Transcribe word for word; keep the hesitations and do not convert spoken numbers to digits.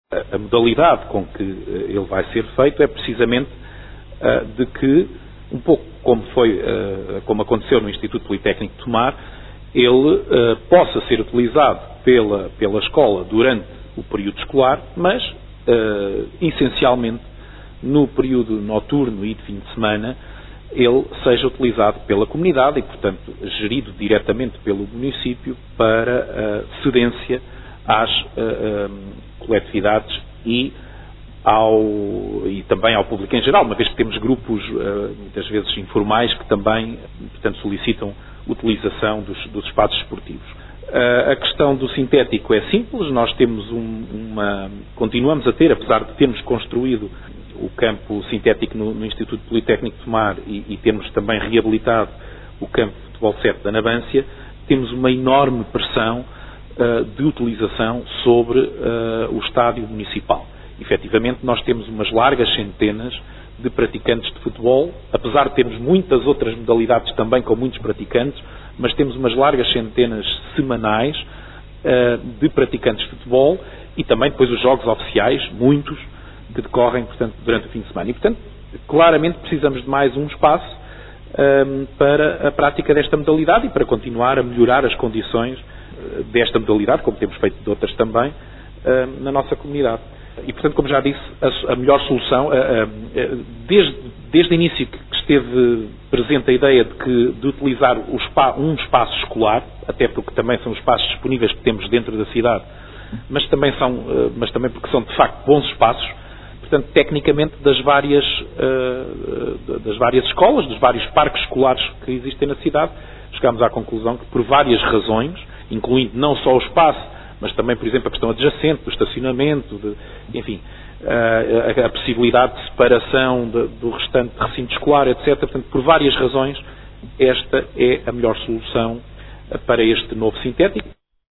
A, a modalidade com que ele vai ser feito é precisamente uh, de que, um pouco como foi, uh, como aconteceu no Instituto Politécnico de Tomar, ele uh, possa ser utilizado pela, pela escola durante o período escolar, mas, uh, essencialmente, no período noturno e de fim de semana, ele seja utilizado pela comunidade e, portanto, gerido diretamente pelo município para uh, cedência às uh, um, coletividades e, ao, e também ao público em geral, uma vez que temos grupos, uh, muitas vezes informais, que também, portanto, solicitam utilização dos, dos espaços esportivos. Uh, a questão do sintético é simples, nós temos um, uma, continuamos a ter, apesar de termos construído o campo sintético no, no Instituto Politécnico de Tomar e, e termos também reabilitado o campo de futebol sete da Nabância, temos uma enorme pressão uh, de utilização sobre uh, o estádio municipal. Efetivamente, nós temos umas largas centenas de praticantes de futebol, apesar de termos muitas outras modalidades também com muitos praticantes, mas temos umas largas centenas semanais uh, de praticantes de futebol e também depois os jogos oficiais, muitos, que decorrem, portanto, durante o fim de semana. E, portanto, claramente precisamos de mais um espaço um, para a prática desta modalidade e para continuar a melhorar as condições desta modalidade, como temos feito de outras também, um, na nossa comunidade. E, portanto, como já disse, a, a melhor solução, a, a, a, desde, desde o início que esteve presente a ideia de, que, de utilizar o spa, um espaço escolar, até porque também são os espaços disponíveis que temos dentro da cidade, mas também, são, mas também porque são, de facto, bons espaços, portanto, tecnicamente, das várias, uh, das várias escolas, dos vários parques escolares que existem na cidade, chegámos à conclusão que, por várias razões, incluindo não só o espaço, mas também, por exemplo, a questão adjacente, do estacionamento, de, enfim, uh, a, a possibilidade de separação de, do restante recinto escolar, etcétera. Portanto, por várias razões, esta é a melhor solução para este novo sintético.